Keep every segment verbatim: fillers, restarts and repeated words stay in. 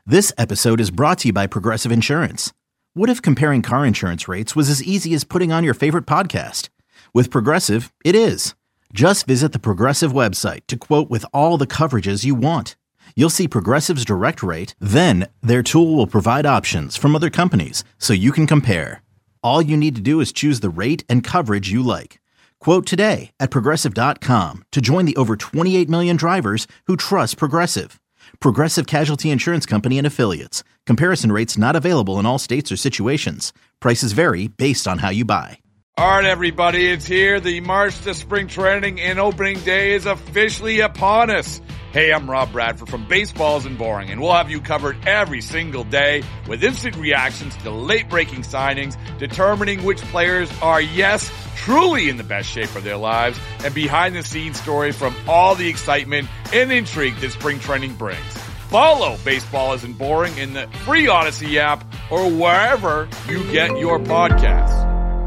This episode is brought to you by Progressive Insurance. What if comparing car insurance rates was as easy as putting on your favorite podcast? With Progressive, it is. Just visit the Progressive website to quote with all the coverages you want. You'll see Progressive's direct rate, then their tool will provide options from other companies so you can compare. All you need to do is choose the rate and coverage you like. Quote today at progressive dot com to join the over twenty-eight million drivers who trust Progressive. Progressive Casualty Insurance Company and Affiliates. Comparison rates not available in all states or situations. Prices vary based on how you buy. All right, everybody, it's here. The March to Spring Training and Opening Day is officially upon us. Hey, I'm Rob Bradford from Baseball Isn't Boring, and we'll have you covered every single day with instant reactions to late-breaking signings, determining which players are, yes, truly in the best shape of their lives, and behind-the-scenes story from all the excitement and intrigue that spring training brings. Follow Baseball Isn't Boring in the free Odyssey app or wherever you get your podcasts.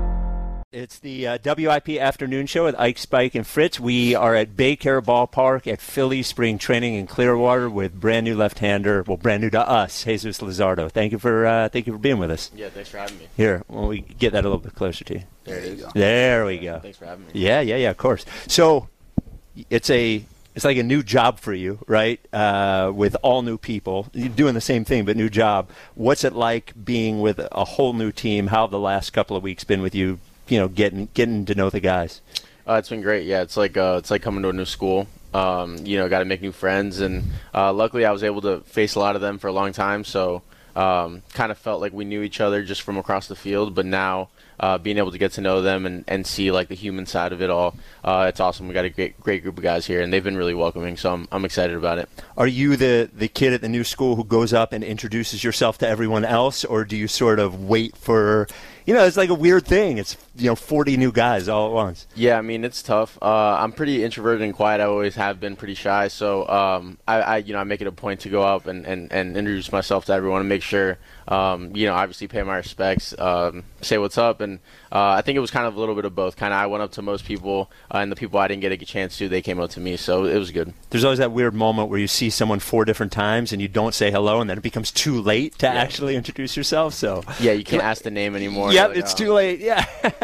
It's the uh, W I P Afternoon Show with Ike, Spike, and Fritz. We are at Baycare Ballpark at Philly Spring Training in Clearwater with brand new left-hander, well, brand new to us, Jesus Luzardo. Thank you for uh, thank you for being with us. Yeah, thanks for having me. Here, well, we get that a little bit closer to you. There it is. There we go. Thanks for having me. Yeah, yeah, yeah, of course. So it's a it's like a new job for you, right? Uh, with all new people, you're doing the same thing but new job. What's it like being with a whole new team? How have the last couple of weeks been with you? You know, getting getting to know the guys. Uh, it's been great. Yeah, it's like uh, it's like coming to a new school. Um, you know, got to make new friends, and uh, luckily I was able to face a lot of them for a long time. So, um, kind of felt like we knew each other just from across the field. But now, uh, being able to get to know them and, and see like the human side of it all, uh, it's awesome. We got a great great group of guys here, and they've been really welcoming. So I'm I'm excited about it. Are you the the kid at the new school who goes up and introduces yourself to everyone else, or do you sort of wait for? You know, it's like a weird thing. It's, you know, forty new guys all at once. Yeah, I mean, it's tough. Uh, I'm pretty introverted and quiet. I always have been pretty shy. So, um, I, I, you know, I make it a point to go up and, and, and introduce myself to everyone and make sure, um, you know, obviously pay my respects, um, say what's up. And uh, I think it was kind of a little bit of both. Kind of I went up to most people, uh, and the people I didn't get a chance to, they came up to me. So it was good. There's always that weird moment where you see someone four different times and you don't say hello, and then it becomes too late to yeah. actually introduce yourself. So yeah, you can't ask the name anymore. Yep, like, it's oh. too late. Yeah.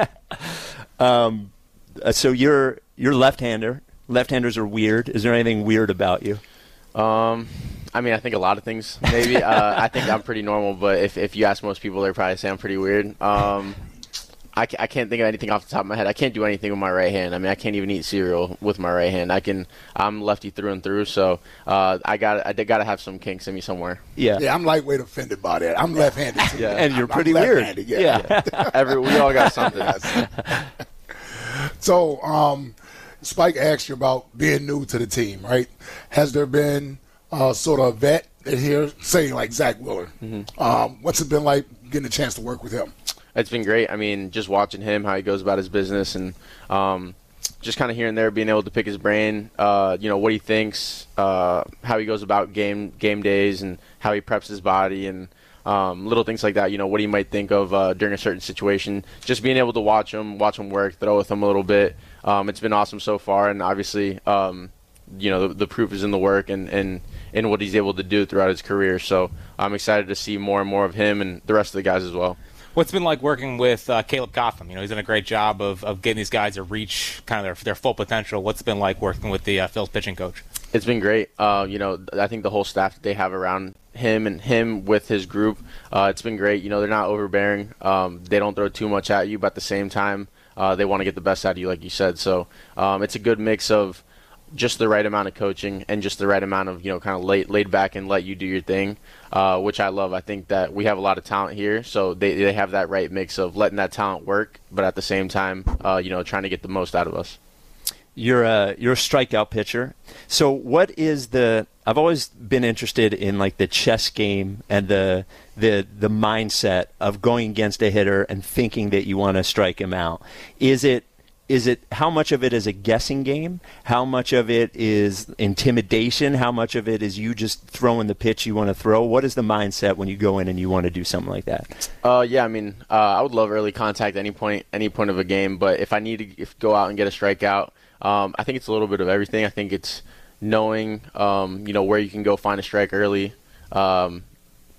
um, uh, so you're you're left-hander. Left-handers are weird. Is there anything weird about you? Um, I mean, I think a lot of things. Maybe uh, I think I'm pretty normal, but if if you ask most people, they'd probably say I'm pretty weird. Um, I, I can't think of anything off the top of my head. I can't do anything with my right hand. I mean, I can't even eat cereal with my right hand. I can. I'm lefty through and through, so uh, I got I got to have some kinks in me somewhere. Yeah, yeah. I'm lightweight offended by that. I'm left-handed. Too. Yeah, and you're I'm, pretty I'm weird. Yeah. yeah. Every we all got something. So, um, Spike asked you about being new to the team, right? Has there been uh, sort of a vet in here, saying like Zach Wheeler? Mm-hmm. Um, what's it been like getting a chance to work with him? It's been great. I mean, just watching him, how he goes about his business, and um, just kind of here and there being able to pick his brain, uh, you know, what he thinks, uh, how he goes about game game days, and how he preps his body, and um, little things like that. You know, what he might think of uh, during a certain situation. Just being able to watch him, watch him work, throw with him a little bit. Um, it's been awesome so far, and obviously, um, you know, the, the proof is in the work and, and, and what he's able to do throughout his career. So I'm excited to see more and more of him and the rest of the guys as well. What's it been like working with uh, Caleb Cotham? You know, he's done a great job of, of getting these guys to reach kind of their, their full potential. What's it been like working with the uh, Phil's pitching coach? It's been great. Uh, you know, I think the whole staff that they have around him and him with his group, uh, it's been great. You know, they're not overbearing. Um, they don't throw too much at you, but at the same time, uh, they want to get the best out of you, like you said. So um, it's a good mix of just the right amount of coaching and just the right amount of, you know, kind of laid, laid back and let you do your thing, uh, which I love. I think that we have a lot of talent here, so they, they have that right mix of letting that talent work, but at the same time, uh, you know, trying to get the most out of us. You're a you're a strikeout pitcher. So what is the? I've always been interested in like the chess game and the the the mindset of going against a hitter and thinking that you want to strike him out. Is it is it how much of it is a guessing game? How much of it is intimidation? How much of it is you just throwing the pitch you want to throw? What is the mindset when you go in and you want to do something like that? Uh, yeah, I mean, uh, I would love early contact at any point, any point of a game. But if I need to if go out and get a strikeout, um, I think it's a little bit of everything. I think it's knowing, um, you know, where you can go find a strike early. Um,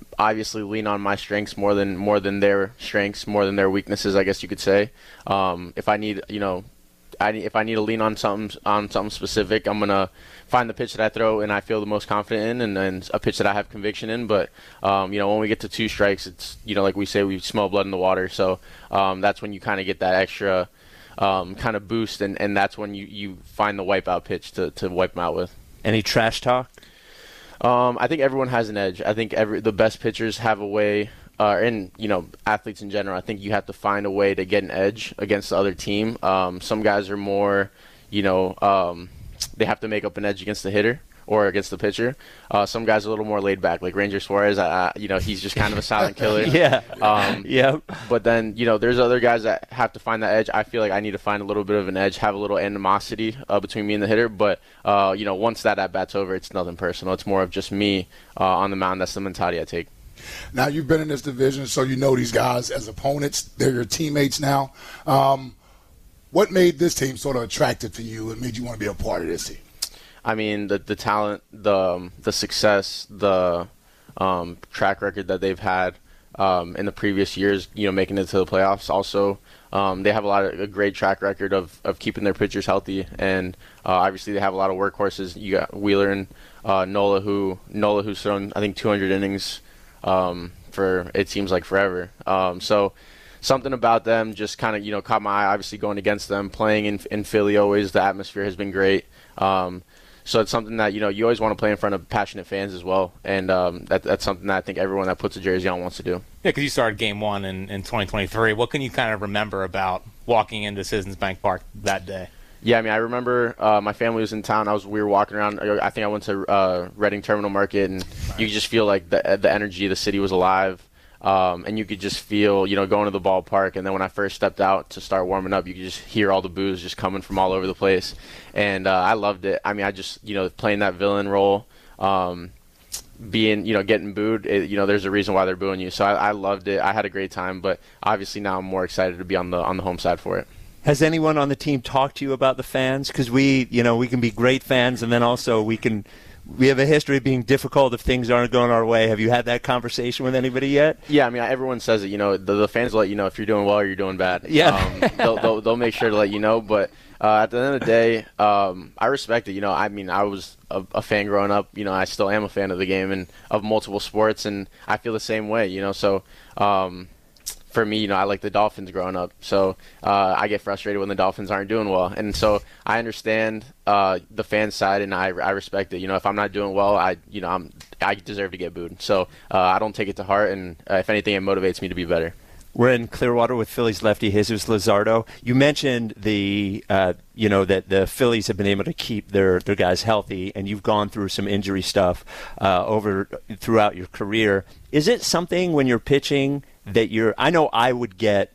obviously lean on my strengths more than more than their strengths, more than their weaknesses, I guess you could say. Um, if I need, you know, I, if I need to lean on something on something specific, I'm gonna find the pitch that I throw and I feel the most confident in, and, and a pitch that I have conviction in. But um, you know, when we get to two strikes, it's, you know, like we say, we smell blood in the water. So um, that's when you kind of get that extra um, kind of boost, and, and that's when you, you find the wipeout pitch to, to wipe them out with. Any trash talk? Um, I think everyone has an edge. I think every the best pitchers have a way. Uh, and, you know, athletes in general, I think you have to find a way to get an edge against the other team. Um, some guys are more, you know, um, they have to make up an edge against the hitter or against the pitcher. Uh, some guys are a little more laid back, like Ranger Suarez. I, I, you know, he's just kind of a silent killer. yeah. Um, yeah. But then, you know, there's other guys that have to find that edge. I feel like I need to find a little bit of an edge, have a little animosity uh, between me and the hitter. But, uh, you know, once that at-bat's over, it's nothing personal. It's more of just me uh, on the mound. That's the mentality I take. Now, you've been in this division, so you know these guys as opponents. They're your teammates now. Um, what made this team sort of attractive to you and made you want to be a part of this team? I mean, the the talent, the um, the success, the um, track record that they've had um, in the previous years, you know, making it to the playoffs. Also, um, they have a lot of a great track record of, of keeping their pitchers healthy, and uh, obviously they have a lot of workhorses. You got Wheeler and uh, Nola, who Nola who's thrown I think two hundred innings. Um, for it seems like forever. Um, so something about them just kind of, you know, caught my eye. Obviously going against them, playing in, in Philly always, the atmosphere has been great. Um, so it's something that, you know, you always want to play in front of passionate fans as well. And um, that, that's something that I think everyone that puts a jersey on wants to do. Yeah, because you started game one in, in twenty twenty-three. What can you kind of remember about walking into Citizens Bank Park that day? Yeah, I mean, I remember uh, my family was in town. I was we were walking around. I think I went to uh, Reading Terminal Market, and you could just feel like the the energy of the city was alive, um, and you could just feel, you know, going to the ballpark. And then when I first stepped out to start warming up, you could just hear all the boos just coming from all over the place, and uh, I loved it. I mean, I just, you know, playing that villain role, um, being, you know, getting booed. It, you know, there's a reason why they're booing you. So I, I loved it. I had a great time, but obviously now I'm more excited to be on the on the home side for it. Has anyone on the team talked to you about the fans? Because we, you know, we can be great fans, and then also we can, we have a history of being difficult if things aren't going our way. Have you had that conversation with anybody yet? Yeah, I mean, everyone says it. You know, the, the fans will let you know if you're doing well or you're doing bad. Yeah, um, they'll, they'll they'll make sure to let you know. But uh, at the end of the day, um, I respect it. You know, I mean, I was a, a fan growing up. You know, I still am a fan of the game and of multiple sports, and I feel the same way. You know, so. Um, For me, you know, I like the Dolphins growing up, so uh, I get frustrated when the Dolphins aren't doing well, and so I understand uh, the fan side, and I, I respect it. You know, if I'm not doing well, I you know I'm I deserve to get booed, so uh, I don't take it to heart, and uh, if anything, it motivates me to be better. We're in Clearwater with Phillies lefty Jesus Luzardo. You mentioned the uh, you know that the Phillies have been able to keep their, their guys healthy, and you've gone through some injury stuff uh, over throughout your career. Is it something when you're pitching that you're, I know I would get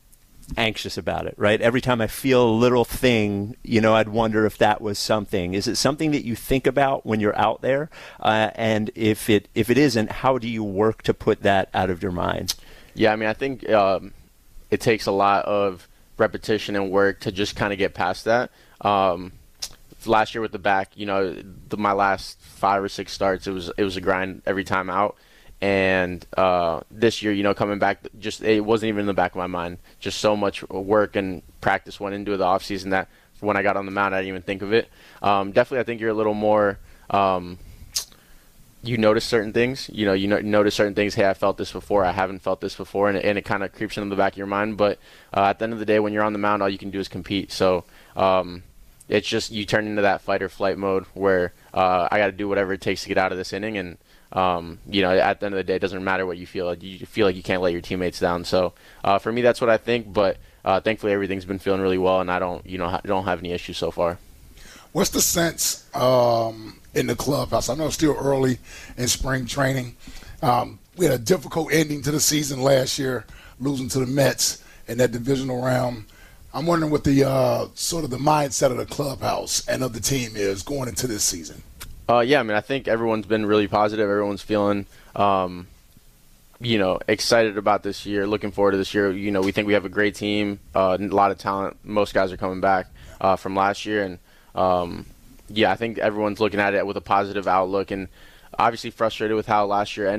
anxious about it, right? Every time I feel a little thing, you know, I'd wonder if that was something. Is it something that you think about when you're out there? Uh, and if it if it isn't, how do you work to put that out of your mind? Yeah, I mean, I think um, it takes a lot of repetition and work to just kind of get past that. Um, last year with the back, you know, the, my last five or six starts, it was it was a grind every time out. And uh, this year, you know, coming back, just it wasn't even in the back of my mind. Just so much work and practice went into the offseason that when I got on the mound, I didn't even think of it. Um, definitely, I think you're a little more um, – you notice certain things. You know, you no- notice certain things, hey, I felt this before, I haven't felt this before, and it, and it kind of creeps into the back of your mind. But uh, at the end of the day, when you're on the mound, all you can do is compete. So um, it's just you turn into that fight or flight mode where uh, I got to do whatever it takes to get out of this inning, and Um, you know, at the end of the day, it doesn't matter what you feel. You feel like you can't let your teammates down. So uh, for me, that's what I think. But uh, thankfully, everything's been feeling really well, and I don't, you know, ha- don't have any issues so far. What's the sense um, in the clubhouse? I know it's still early in spring training. Um, we had a difficult ending to the season last year, losing to the Mets in that divisional round. I'm wondering what the uh, sort of the mindset of the clubhouse and of the team is going into this season. Uh, yeah, I mean, I think everyone's been really positive. Everyone's feeling, um, you know, excited about this year, looking forward to this year. You know, we think we have a great team, uh, a lot of talent. Most guys are coming back uh, from last year. And, um, yeah, I think everyone's looking at it with a positive outlook and obviously frustrated with how last year ended.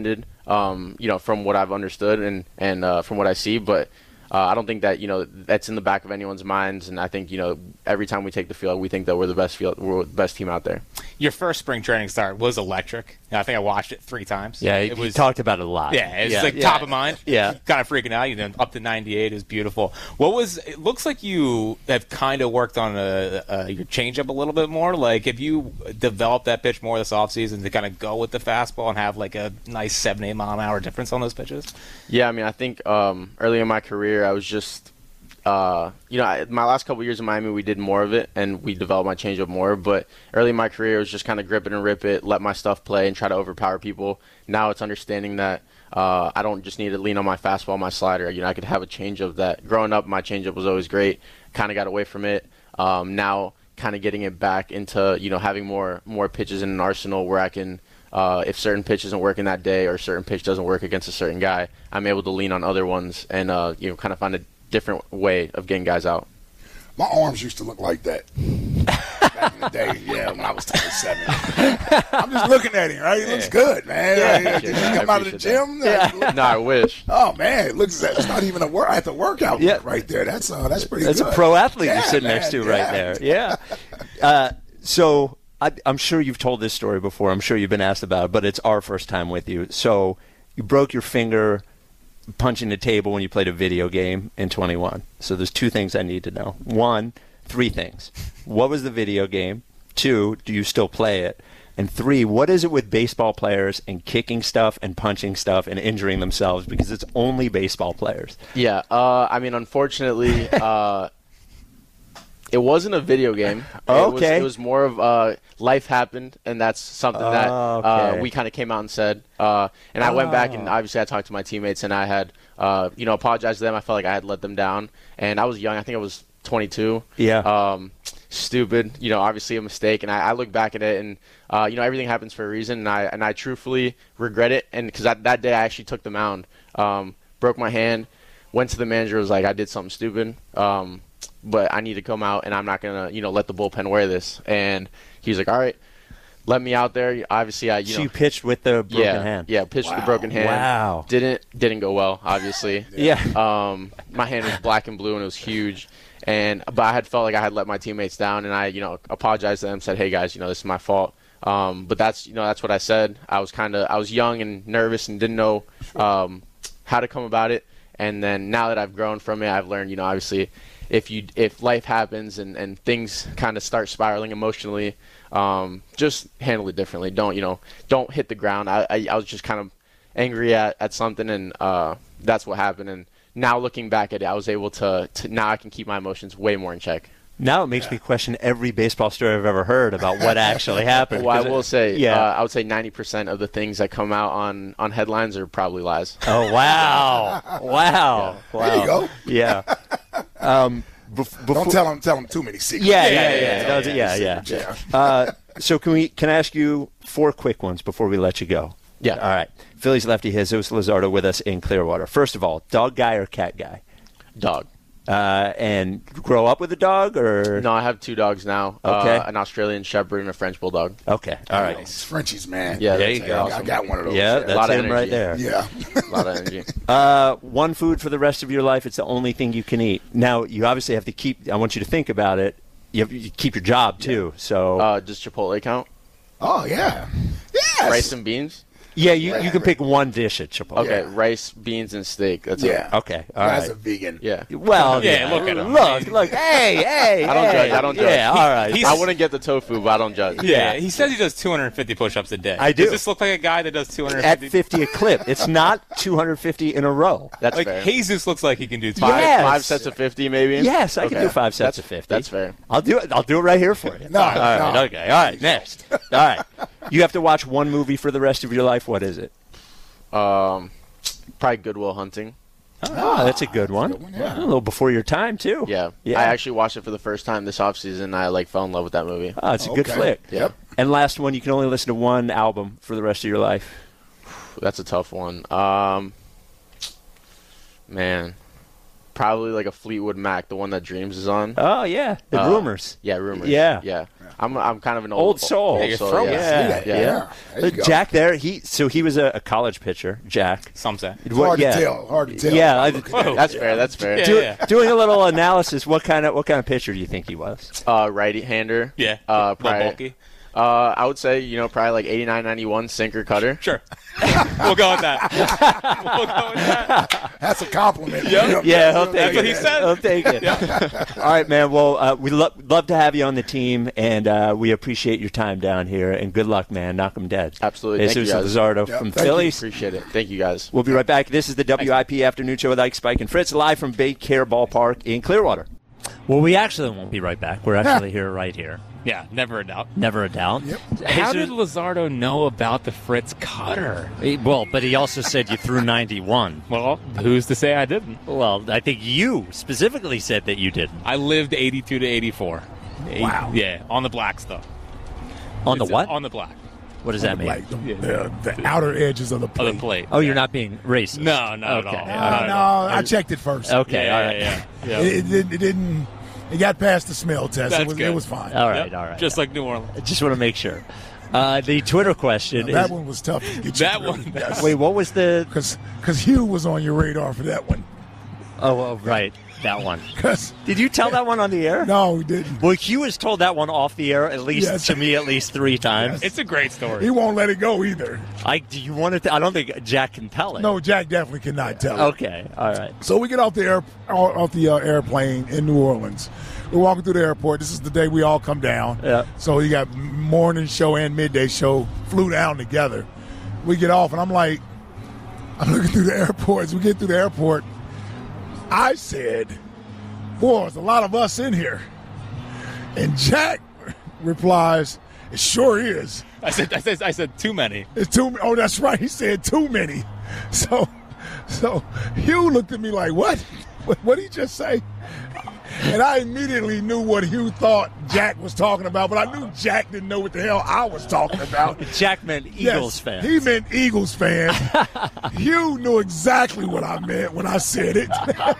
um, you know, from what I've understood and and uh, from what I see, but. Uh, I don't think that, you know, that's in the back of anyone's minds, and I think, you know, every time we take the field, we think that we're the best field, we're the best team out there. Your first spring training start was electric. I think I watched it three times. Yeah, it you was talked about it a lot. Yeah, it's yeah, like yeah. top of mind. Yeah, kind of freaking out. You know, up to ninety-eight is beautiful. What was? It looks like you have kind of worked on a, a, your changeup a little bit more. Like, have you developed that pitch more this offseason to kind of go with the fastball and have like a nice seven, eight mile an hour difference on those pitches? Yeah, I mean, I think um, early in my career, I was just. Uh, you know, I, my last couple years in Miami, we did more of it, and we developed my changeup more. But early in my career, it was just kind of grip it and rip it, let my stuff play, and try to overpower people. Now it's understanding that uh, I don't just need to lean on my fastball, my slider. You know, I could have a changeup that, growing up, my changeup was always great. Kind of got away from it. Um, now, kind of getting it back into, you know, having more more pitches in an arsenal where I can. Uh, if certain pitch isn't working that day, or a certain pitch doesn't work against a certain guy, I'm able to lean on other ones and uh, you know, kind of find a different way of getting guys out. My arms used to look like that back in the day. Yeah, when I was twenty-seven. I'm just looking at him, right? He looks good, man. Yeah, Like, did he come out of the gym? Yeah. No, I wish. Oh man, it looks. It's not even a work. At the workout Yeah. look right there. That's uh, that's pretty. That's good. a pro athlete Yeah, you're sitting man, next to yeah. right there. Yeah. Uh, so I, I'm sure you've told this story before. I'm sure you've been asked about it, but it's our first time with you. So you broke your finger punching the table when you played a video game in twenty-one. So there's two things I need to know. One, three things. What was the video game? Two, do you still play it? And three, what is it with baseball players and kicking stuff and punching stuff and injuring themselves? Because it's only baseball players. Yeah, uh, I mean, unfortunately, uh, it wasn't a video game. Oh, it was, okay. It was more of uh, life happened, and that's something that Oh, uh, okay. we kind of came out and said. Uh, and I went back, and Oh. obviously I talked to my teammates, and I had, uh, you know, apologized to them. I felt like I had let them down. And I was young. I think I was twenty-two. Yeah. Um, stupid, you know, obviously a mistake. And I, I look back at it, and, uh, you know, everything happens for a reason, and I, and I truthfully regret it. And because that, that day I actually took the mound, um, broke my hand, went to the manager, was like, I did something stupid. Um, but I need to come out, and I'm not going to, you know, let the bullpen wear this. And he's like, all right, let me out there. Obviously, I, you So know. you pitched with the broken yeah, hand. Yeah, pitched with the broken hand. Wow. Didn't didn't go well, obviously. Yeah. Um, my hand was black and blue, and it was huge. And but I had felt like I had let my teammates down, and I, you know, apologized to them, said, hey guys, you know, this is my fault. Um, but that's, you know, that's what I said. I was kind of, I was young and nervous and didn't know um, how to come about it. And then now that I've grown from it, I've learned, you know, obviously, if you if life happens and, and things kind of start spiraling emotionally, um, just handle it differently. Don't, you know, don't hit the ground. I, I, I was just kind of angry at, at something, and uh, that's what happened. And now looking back at it, I was able to, to now I can keep my emotions way more in check. Now it makes me question every baseball story I've ever heard about what actually happened. Well, I 'Cause will it- say, yeah. uh, I would say ninety percent of the things that come out on, on headlines are probably lies. Oh, wow. Wow. Wow. There you go. Yeah. Um, bef- before, Don't tell him. Tell him too many secrets. Yeah, yeah, Yeah, yeah. yeah, That was- yeah, yeah. Yeah. Uh, so can we? Can I ask you four quick ones before we let you go? Yeah. All right. Phillies lefty Jesus Luzardo with us in Clearwater. First of all, dog guy or cat guy? Dog. Uh, and grow up with a dog or? No, I have two dogs now. Okay. Uh, an Australian Shepherd and a French Bulldog. Okay. All right. It's Frenchies, man. Yeah, There that's you go. awesome. I got one of those. Yeah, A lot that's of him right energy. there. Yeah. A lot of energy. Uh, one food for the rest of your life. It's the only thing you can eat. Now, you obviously have to keep, I want you to think about it. You, have, you keep your job, too. So, Uh, does Chipotle count? Oh yeah. Yes. Rice and beans? yeah, you, you can pick one dish at Chipotle. Okay, Yeah. rice, beans, and steak. That's Yeah. it. Okay. All As right. a vegan. Yeah. Well, Yeah, look at him. Look, look. Hey, hey. I don't hey. judge. I don't judge. Yeah, all right. He's- I wouldn't get the tofu, but I don't judge. Yeah, he says he does two hundred fifty push-ups a day. I do. Does this look like a guy that does two hundred At fifty? fifty a clip. It's not two hundred fifty in a row. That's Like fair. Jesus looks like he can do two Five, hundred. Yes. five sets of fifty, maybe? Yes, I can Okay. do five sets That's- of fifty. That's fair. I'll do it. I'll do it right here for you. No, All right. no. Okay. All right. Next. All right. You have to watch one movie for the rest of your life. What is it? Um, probably Goodwill Hunting. Oh, that's a good one. good one, yeah. A little before your time too. Yeah. Yeah. I actually watched it for the first time this offseason. I like fell in love with that movie. Oh, it's a good Okay. flick. Yep. And last one, you can only listen to one album for the rest of your life. That's a tough one. Um, man, probably like a Fleetwood Mac, the one that Dreams is on. Oh yeah, the Uh, Rumors. Yeah, Rumors. Yeah. Yeah. I'm I'm kind of an old, Old soul. Old you're soul throwing- yeah. Yeah, Yeah. yeah. There you go. Jack, there he so he was a, a college pitcher. Jack, Some say. It's hard yeah. to tell. Hard to tell. Yeah, I- That's fair. That's fair. Yeah, Do- yeah. doing a little analysis. What kind of what kind of pitcher do you think he was? Uh, righty-hander. Yeah. Uh, A little probably, bulky. uh, I would say you know probably like eighty-nine, ninety-one sinker cutter. Sure. we'll go with that. we'll go with that. That's a compliment. Yep. Yeah, he'll take That's it. what he said. He'll take it. All right, man. Well, uh, we lo- love to have you on the team, and uh, we appreciate your time down here. And good luck, man. Knock 'em dead. Absolutely. Thank Jesus you, guys. Luzardo Yeah, from thank you. Philly. Appreciate it. Thank you guys. We'll be right back. This is the W I P Afternoon Show with Ike, Spike, and Fritz, live from Bay Care Ballpark in Clearwater. Well, we actually won't be right back. We're actually here right here. Yeah, never a doubt. Never a doubt. Yep. How Jesus- did Luzardo know about the Fritz cutter? He- Well, but he also said you threw ninety-one. Well, who's to say I didn't? Well, I think you specifically said that you didn't. I lived eighty-two to eighty-four. Wow. Yeah, on the black stuff. On the It's what? On the black. What does that mean? Like the, the, the outer edges of the Of plate. the plate. Oh, you're not being racist. No, not Okay. at all. Uh, Not at no, all. I checked it first. Okay, Yeah, all yeah, right. yeah, yeah. It, it, didn't- it didn't. It got past the smell test. That's it was. good. It was fine. All right, Yep. all right. Just like New Orleans. I just want to make sure. Uh, the Twitter question that is. one was tough to get you That through. one- Yes. Wait, what was the. Because Hugh was on your radar for that one. Oh, oh, right. That one. 'Cause- Did you tell that one on the air? no, he didn't. Well, Hugh has told that one off the air at least Yes. to me at least three times. It's a great story. He won't let it go either. I do you want to? I don't think Jack can tell it. No, Jack definitely cannot tell. it. Okay. All right. So we get off the air, off the uh, airplane in New Orleans. We're walking through the airport. This is the day we all come down. Yeah. So you got morning show and midday show flew down together. We get off, and I'm like, I'm looking through the airports. We get through the airport. I said, boy, there's a lot of us in here. And Jack replies, it sure is. I said, I said, I said too many. It's too. Oh, that's right. He said too many. So, so Hugh looked at me like, "What? What, what did he just say?" And I immediately knew what Hugh thought Jack was talking about, but I knew Jack didn't know what the hell I was talking about. Jack meant Eagles Yes, fans. He meant Eagles fans. Hugh knew exactly what I meant when I said it.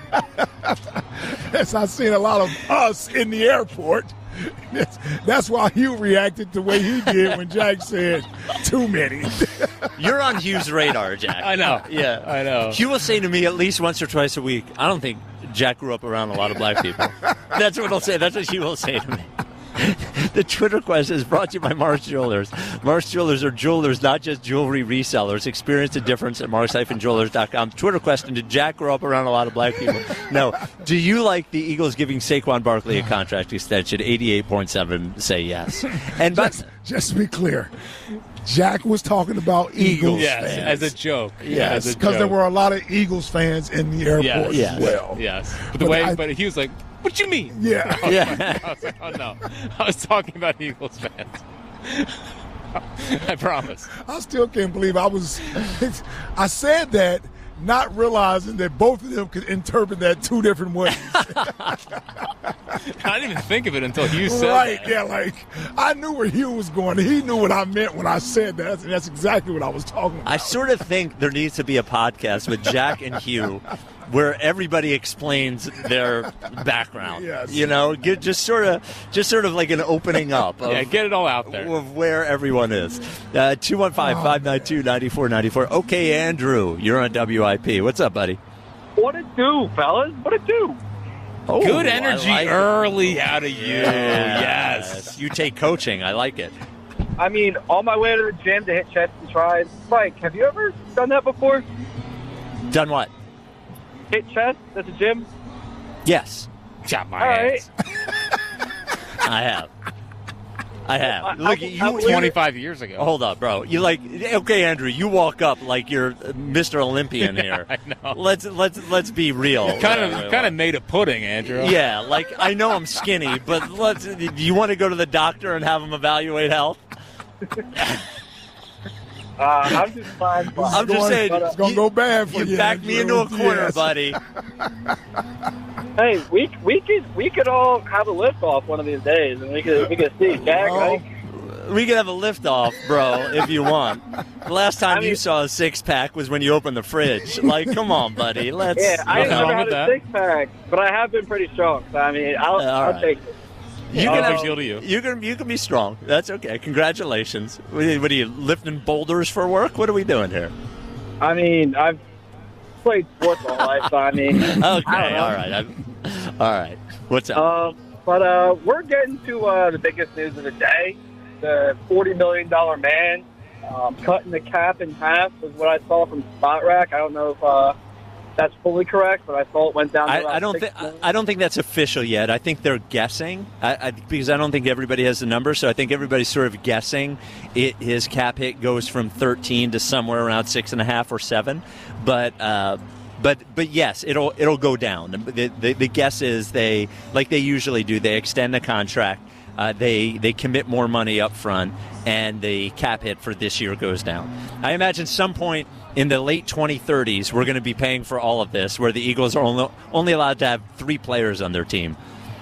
Yes, I seen a lot of us in the airport. That's, that's why Hugh reacted the way he did when Jack said too many. You're on Hugh's radar, Jack. I know. Yeah, I know. Hugh will say to me at least once or twice a week, I don't think Jack grew up around a lot of black people. That's what he'll say. That's what Hugh will say to me. The Twitter question is brought to you by Marsh Jewelers. Marsh Jewelers are jewelers, not just jewelry resellers. Experience the difference at marsh dash jewelers dot com. Twitter question, did Jack grow up around a lot of black people? No. Do you like the Eagles giving Saquon Barkley a contract extension? eighty-eight point seven say yes. And but, Just, just to be clear, Jack was talking about Eagles Yes, fans. as a joke. Yes, as a because there joke. were a lot of Eagles fans in the airport Yes. as Yes. well. Yes, but the But way, I- but he was like, "What you mean?" Yeah. yeah. I was like, "Oh no, I was talking about Eagles fans." I promise. I still can't believe I was. I said that, not realizing that both of them could interpret that two different ways. I didn't even think of it until you said Right? that. Yeah, like I knew where Hugh was going. He knew what I meant when I said that. And that's exactly what I was talking about. I sort of think there needs to be a podcast with Jack and Hugh where everybody explains their background. Yes. You know, get just sort of just sort of like an opening up of, Yeah, get it all out there. of where everyone is. Uh, two one five, five nine two, nine four nine four. Okay, Andrew, you're on W I P. What's up, buddy? What it do, fellas? What it do? Oh, Good I energy like it. early out of you. Yes. Yes. You take coaching. I like it. I mean, on my way to the gym to hit chest and tries. Spike, have you ever done that before? Done what? Hit chest at the gym? Yes, Chop my All right. ass. I have. I have. I- Look, I- you. I- you- twenty-five years ago. Hold up, bro. You like okay, Andrew? You walk up like you're Mister Olympian here. I know. Let's let's let's be real. Kind of, kind of made a pudding, Andrew. Yeah, like I know I'm skinny, but let's. Do you want to go to the doctor and have him evaluate health? Uh, I'm just fine. fine. I'm just going- saying. it's gonna you- go bad for You you, back me into Andrew. a corner, Yes. buddy. Hey, we we could we could all have a lift off one of these days, and we could we could see Jack. Oh. Like, We can have a lift off, bro, if you want. The last time I mean- you saw a six pack was when you opened the fridge. Like, come on, buddy. Let's. yeah, I Nothing ain't never wrong had with a that. six pack, but I have been pretty strong. So I mean, I'll, Uh, all I'll right. take it. You No can big have, deal to you. You can you can be strong. That's okay. Congratulations. What are, you, what are you lifting boulders for work? What are we doing here? I mean, I've played sports all life, so I mean. Okay, I don't know. all right. I'm, all right. What's up? Um, but uh, we're getting to uh, the biggest news of the day. The forty million dollars man um, cutting the cap in half is what I saw from Spot Rack. I don't know if uh, that's fully correct, but I saw it went down to I, about I don't six think million. I don't think that's official yet. I think they're guessing I, I, because I don't think everybody has the number. So I think everybody's sort of guessing. It, his cap hit goes from thirteen to somewhere around six and a half or seven. But uh, but but yes, it'll it'll go down. The, the, the guess is they like they usually do. They extend the contract. Uh, they they commit more money up front, and the cap hit for this year goes down. I imagine some point in the late twenty thirties, we're going to be paying for all of this, where the Eagles are only, only allowed to have three players on their team.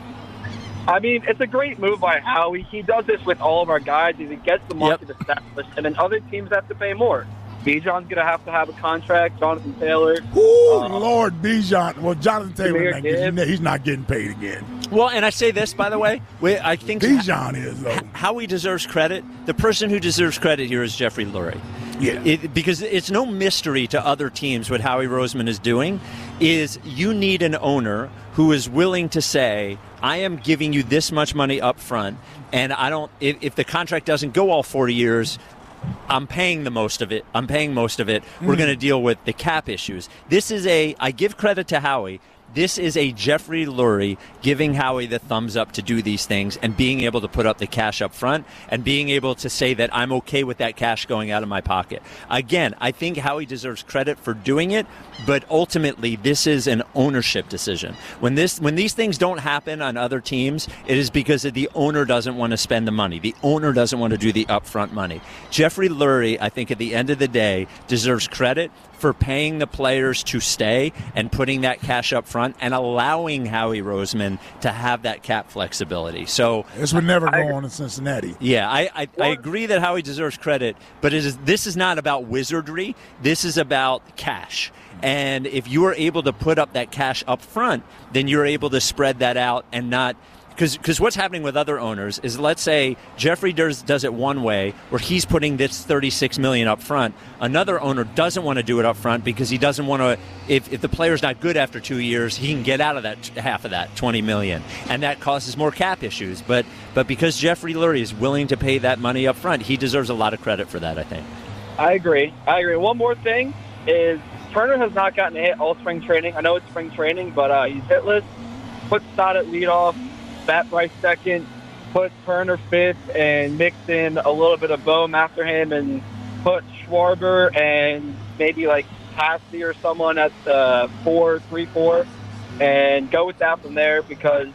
I mean, it's a great move by Howie. He does this with all of our guys. He gets the market yep. established, and then other teams have to pay more. Bijan's going to have to have a contract. Jonathan Taylor. Ooh, uh, Lord, Bijan. Well, Jonathan Taylor, not getting, Gibbs. he's not getting paid again. Well, and I say this, by the way, we, I think Bijan is, though. Howie deserves credit. The person who deserves credit here is Jeffrey Lurie. Yeah. It, because it's no mystery to other teams what Howie Roseman is doing is you need an owner who is willing to say, I am giving you this much money up front, and I don't. If, if the contract doesn't go all forty years, I'm paying the most of it. I'm paying most of it. Mm. We're going to deal with the cap issues. This is a, I give credit to Howie. This is a Jeffrey Lurie giving Howie the thumbs up to do these things and being able to put up the cash up front and being able to say that I'm okay with that cash going out of my pocket. Again, I think Howie deserves credit for doing it, but ultimately this is an ownership decision. When this, when these things don't happen on other teams, it is because the owner doesn't want to spend the money. The owner doesn't want to do the upfront money. Jeffrey Lurie, I think at the end of the day, deserves credit for paying the players to stay and putting that cash up front and allowing Howie Roseman to have that cap flexibility. So this would never go on in Cincinnati. Yeah, I, I, I agree that Howie deserves credit, but it is, this is not about wizardry. This is about cash. And if you are able to put up that cash up front, then you're able to spread that out and not – because what's happening with other owners is, let's say Jeffrey does, does it one way where he's putting this thirty-six million dollars up front. Another owner doesn't want to do it up front because he doesn't want to – if if the player's not good after two years, he can get out of that half of that, twenty million dollars. And that causes more cap issues. But but because Jeffrey Lurie is willing to pay that money up front, he deserves a lot of credit for that, I think. I agree. I agree. One more thing is Turner has not gotten a hit all spring training. I know it's spring training, but uh, he's hitless. Put Stott at leadoff. Bat Bryce second, put Turner fifth, and mix in a little bit of Bohm after him, and put Schwarber and maybe like Passy or someone at the four, three, four, and go with that from there because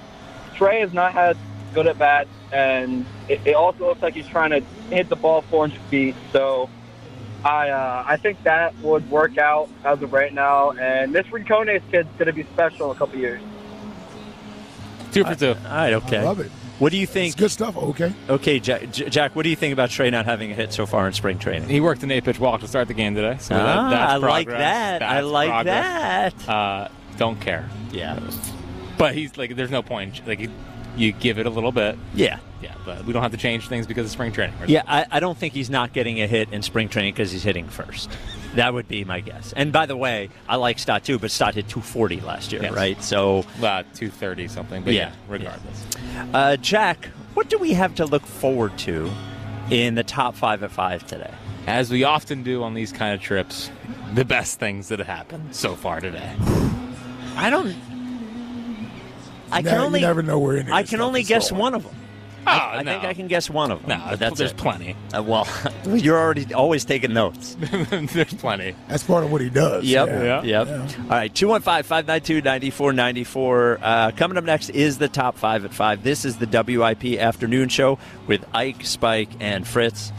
Trey has not had good at bat, and it, it also looks like he's trying to hit the ball four hundred feet. So I uh, I think that would work out as of right now, and this Rincones kid's going to be special in a couple years. Two for two. All right, okay. I love it. What do you think? It's good stuff, okay. Okay, Jack, Jack, what do you think about Trey not having a hit so far in spring training? He worked an eight-pitch walk to start the game today. So ah, that, that's I like progress. that. That's I like progress. that. Uh, don't care. Yeah. But he's like, there's no point. Like, you, you give it a little bit. Yeah. Yeah, but we don't have to change things because of spring training. Yeah, I, I don't think he's not getting a hit in spring training because he's hitting first. That would be my guess. And by the way, I like Stott too, but Stott hit two forty last year, yes. right? So uh, two thirty something. But yeah, yeah regardless. Yeah. Uh, Jack, what do we have to look forward to in the top five at five today? As we often do on these kind of trips, the best things that have happened so far today. I don't. I now, can only you never know where any I can only guess going. one of them. Oh, I, I no. think I can guess one of them. No, but that's there's it. plenty. Uh, well, you're already always taking notes. There's plenty. That's part of what he does. Yep. Yeah. Yep. Yeah. All right. two one five, five nine two, nine four nine four. Uh, coming up next is the top five at five. This is the W I P Afternoon Show with Ike, Spike, and Fritz.